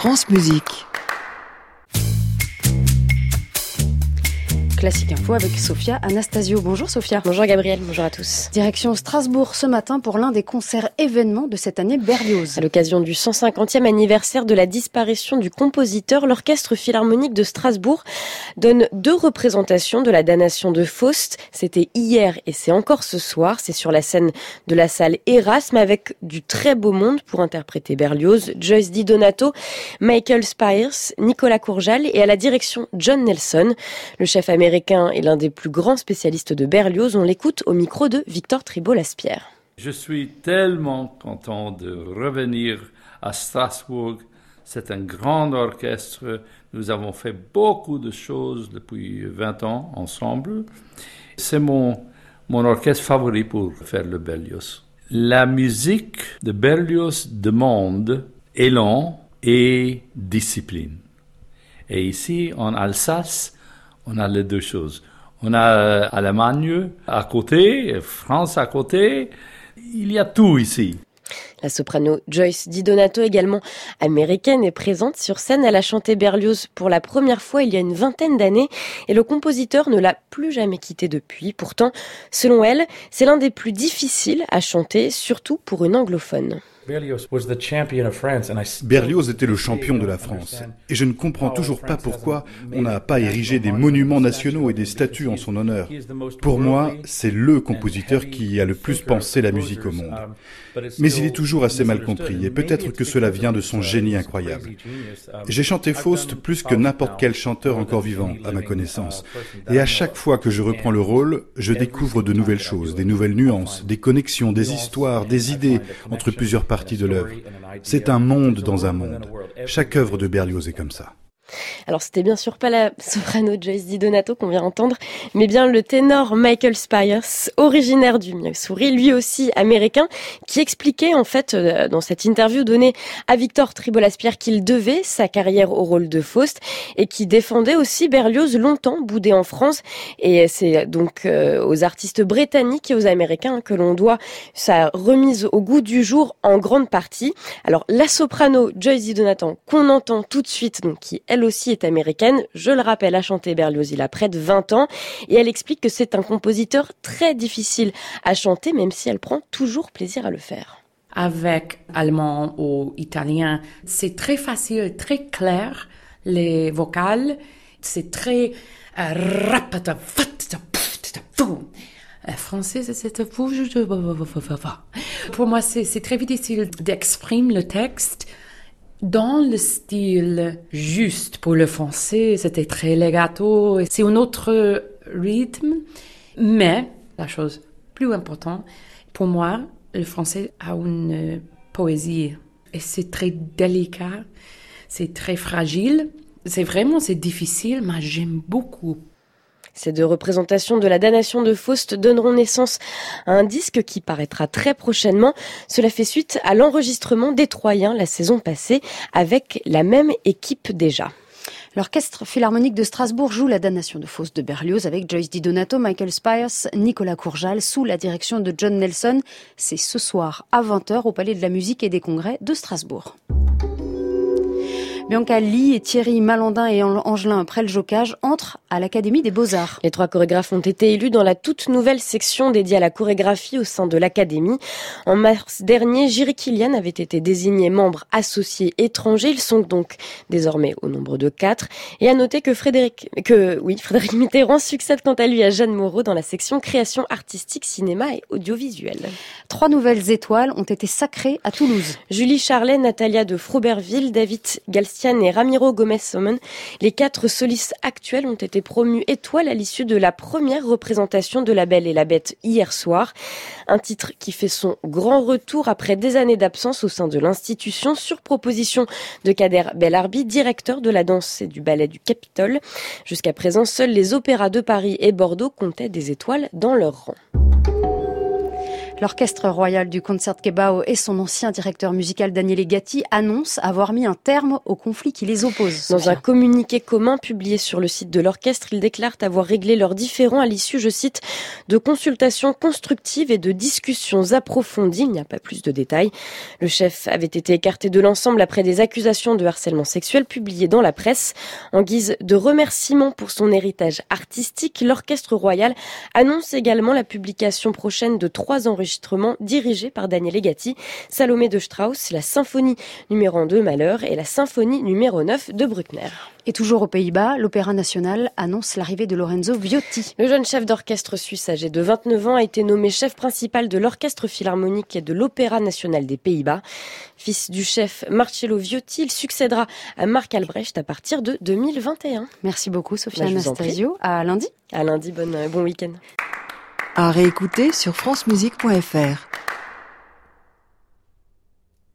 France Musique. Classique Info avec Sophia Anastasio. Bonjour Sophia. Bonjour Gabriel, bonjour à tous. Direction Strasbourg ce matin pour l'un des concerts événements de cette année Berlioz. À l'occasion du 150e anniversaire de la disparition du compositeur, l'Orchestre Philharmonique de Strasbourg donne 2 représentations de la damnation de Faust. C'était hier et c'est encore ce soir. C'est sur la scène de la salle Erasme avec du très beau monde pour interpréter Berlioz. Joyce DiDonato, Michael Spyers, Nicolas Courjal et à la direction John Nelson. Le chef américain est l'un des plus grands spécialistes de Berlioz. On l'écoute au micro de Victor Tribault-Laspierre. Je suis tellement content de revenir à Strasbourg. C'est un grand orchestre. Nous avons fait beaucoup de choses depuis 20 ans ensemble. C'est mon orchestre favori pour faire le Berlioz. La musique de Berlioz demande élan et discipline. Et ici, en Alsace, on a les 2 choses. On a Allemagne à côté, France à côté. Il y a tout ici. La soprano Joyce DiDonato, également américaine, est présente sur scène. Elle a chanté Berlioz pour la première fois il y a une vingtaine d'années et le compositeur ne l'a plus jamais quitté depuis. Pourtant, selon elle, c'est l'un des plus difficiles à chanter, surtout pour une anglophone. Berlioz était le champion de la France. Et je ne comprends toujours pas pourquoi on n'a pas érigé des monuments nationaux et des statues en son honneur. Pour moi, c'est le compositeur qui a le plus pensé la musique au monde. Mais il est toujours assez mal compris et peut-être que cela vient de son génie incroyable. J'ai chanté Faust plus que n'importe quel chanteur encore vivant, à ma connaissance. Et à chaque fois que je reprends le rôle, je découvre de nouvelles choses, des nouvelles nuances, des connexions, des histoires, des idées entre plusieurs partie de l'œuvre. C'est un monde dans un monde. Chaque œuvre de Berlioz est comme ça. Alors c'était bien sûr pas la soprano Joyce DiDonato qu'on vient d'entendre, mais bien le ténor Michael Spyers, originaire du Missouri, lui aussi américain, qui expliquait en fait dans cette interview donnée à Victor Tribault-Laspierre qu'il devait sa carrière au rôle de Faust et qui défendait aussi Berlioz longtemps boudé en France. Et c'est donc aux artistes britanniques et aux Américains que l'on doit sa remise au goût du jour en grande partie. Alors la soprano Joyce DiDonato qu'on entend tout de suite, donc qui elle aussi est américaine, je le rappelle, a chanté Berlioz il a près de 20 ans et elle explique que c'est un compositeur très difficile à chanter même si elle prend toujours plaisir à le faire. Avec allemand ou italien, c'est très facile, très clair, les vocales, c'est très français, c'est pour moi, c'est très difficile d'exprimer le texte dans le style juste. Pour le français, c'était très legato. C'est un autre rythme. Mais la chose plus importante, pour moi, le français a une poésie. Et c'est très délicat, c'est très fragile. C'est difficile, mais j'aime beaucoup. Ces 2 représentations de la damnation de Faust donneront naissance à un disque qui paraîtra très prochainement. Cela fait suite à l'enregistrement des Troyens la saison passée avec la même équipe déjà. L'Orchestre Philharmonique de Strasbourg joue la damnation de Faust de Berlioz avec Joyce DiDonato, Michael Spyers, Nicolas Courjal sous la direction de John Nelson. C'est ce soir à 20h au Palais de la Musique et des Congrès de Strasbourg. Bianca Lee et Thierry Malandin et Angelin Preljocage entrent à l'Académie des Beaux-Arts. Les 3 chorégraphes ont été élus dans la toute nouvelle section dédiée à la chorégraphie au sein de l'Académie. En mars dernier, Jiří Kylián avait été désigné membre associé étranger. Ils sont donc désormais au nombre de 4. Et à noter que Frédéric Mitterrand succède quant à lui à Jeanne Moreau dans la section création artistique, cinéma et audiovisuel. 3 nouvelles étoiles ont été sacrées à Toulouse. Julie Charlet, Natalia de Froberville, David Galstian et Ramiro Gomez-Somon. Les 4 solistes actuels ont été promus étoiles à l'issue de la première représentation de La Belle et la Bête hier soir. Un titre qui fait son grand retour après des années d'absence au sein de l'institution sur proposition de Kader Belharbi, directeur de la danse et du ballet du Capitole. Jusqu'à présent, seuls les opéras de Paris et Bordeaux comptaient des étoiles dans leur rang. L'Orchestre royal du Concertgebouw et son ancien directeur musical Daniele Gatti annoncent avoir mis un terme au conflit qui les oppose. Dans un communiqué commun publié sur le site de l'orchestre, ils déclarent avoir réglé leurs différends à l'issue, je cite, de consultations constructives et de discussions approfondies. Il n'y a pas plus de détails. Le chef avait été écarté de l'ensemble après des accusations de harcèlement sexuel publiées dans la presse. En guise de remerciement pour son héritage artistique, l'Orchestre royal annonce également la publication prochaine de 3 enregistrements dirigés par Daniele Gatti, Salomé de Strauss, la symphonie numéro 2 Malheur et la symphonie numéro 9 de Bruckner. Et toujours aux Pays-Bas, l'Opéra national annonce l'arrivée de Lorenzo Viotti. Le jeune chef d'orchestre suisse âgé de 29 ans a été nommé chef principal de l'Orchestre philharmonique et de l'Opéra national des Pays-Bas. Fils du chef Marcello Viotti, il succédera à Marc Albrecht à partir de 2021. Merci beaucoup Sophia Anastasio. À lundi. À lundi, bon week-end. À réécouter sur francemusique.fr.